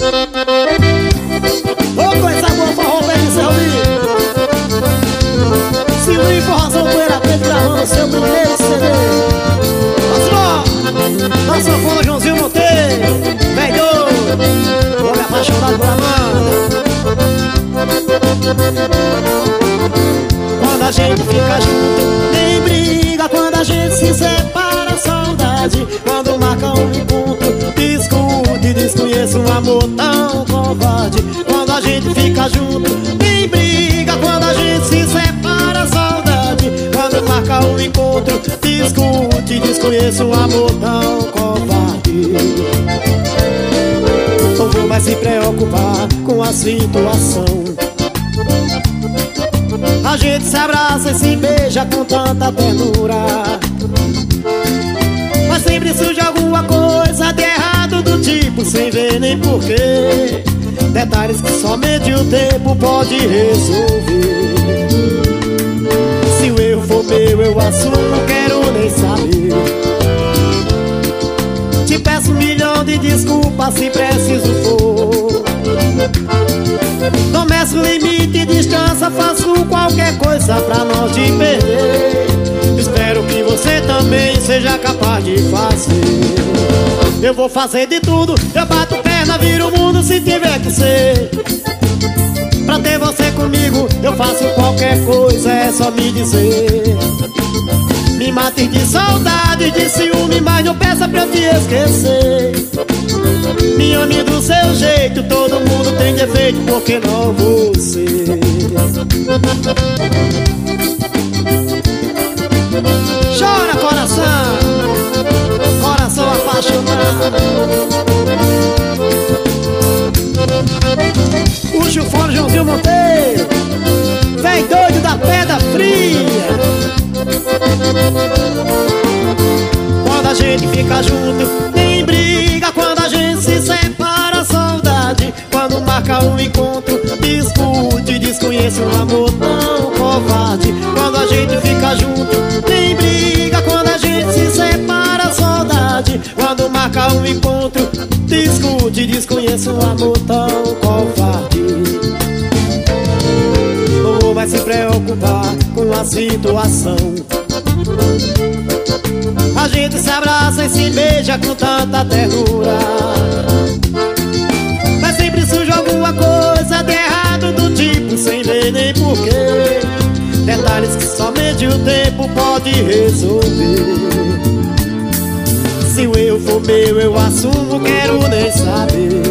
Ô, coisa boa, forró, velho, seu amigo. Silvinho, forrozão, poeira preta, gravando seu primeiro CD. Nossa sanfona, Joãozinho Monteiro, velho, homem apaixonado por Amanda. Quando a gente fica junto, nem briga. Quando a gente se separa, saudade. Quando marca um encontro, discute, desconheço um amor tão covarde. Quando a gente fica junto, nem briga. Quando a gente se separa, saudade. Quando marca um encontro, discute, desconheço um amor tão covarde. Não vou mais se preocupar com a situação. A gente se abraça e se beija com tanta ternura, mas sempre surge alguma coisa de errado, do tipo sem ver nem porquê. Detalhes que somente o tempo pode resolver. Se o erro for meu, eu assumo, não quero nem saber. Te peço 1 milhão de desculpas se preciso for. Não meço limite e distância, faço qualquer coisa pra não te perder. Espero que você também seja capaz de fazer. Eu vou fazer de tudo, eu bato perna, viro o mundo se tiver que ser. Pra ter você comigo, eu faço qualquer coisa, é só me dizer. Me mate de saudade, de ciúme, mas não peça pra eu te esquecer. Me ame do seu jeito, todo mundo tem defeito, por que não você? Chora, coração, coração apaixonado. Puxa o fone, Joãozinho Monteiro, vem doido da pedra fria. Quando a gente fica junto, nem briga. Quando a gente se separa, saudade. Quando marca um encontro, discute, desconhece um amor tão covarde. Quando a gente fica junto, nem briga. Quando a gente se separa, saudade. Quando marca um encontro, discute, desconhece um amor tão covarde. Não vou mais se preocupar com a situação. A gente se abraça e se beija com tanta ternura, mas sempre surge alguma coisa de errado, do tipo sem ver nem porquê. Detalhes que somente o tempo pode resolver. Se o eu for meu, eu assumo, quero nem saber.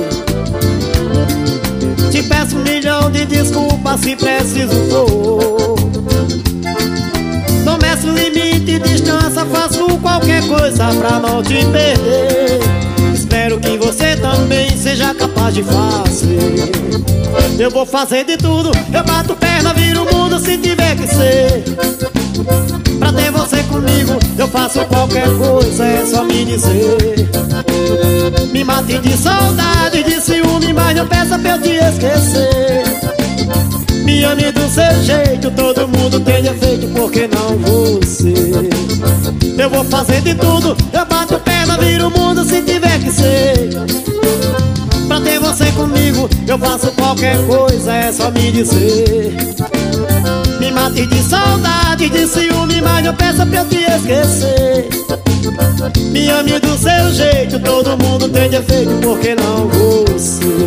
Te peço 1 milhão de desculpas se preciso for. Não meço limite e distância, faço qualquer coisa pra não te perder. Espero que você também seja capaz de fazer. Eu vou fazer de tudo, eu bato perna, viro o mundo se tiver que ser. Pra ter você comigo, eu faço qualquer coisa, é só me dizer. Me mate de saudade, de ciúme, mas não peça pra eu te esquecer. Me ame do seu jeito, todo mundo tem defeito, por que não você? Eu vou fazer de tudo, eu bato perna, viro o mundo se tiver que ser. Pra ter você comigo, eu faço qualquer coisa, é só me dizer. Me mate de saudade, de ciúme, mas não peça pra eu te esquecer. Me ame do seu jeito, todo mundo tem defeito, por que não você?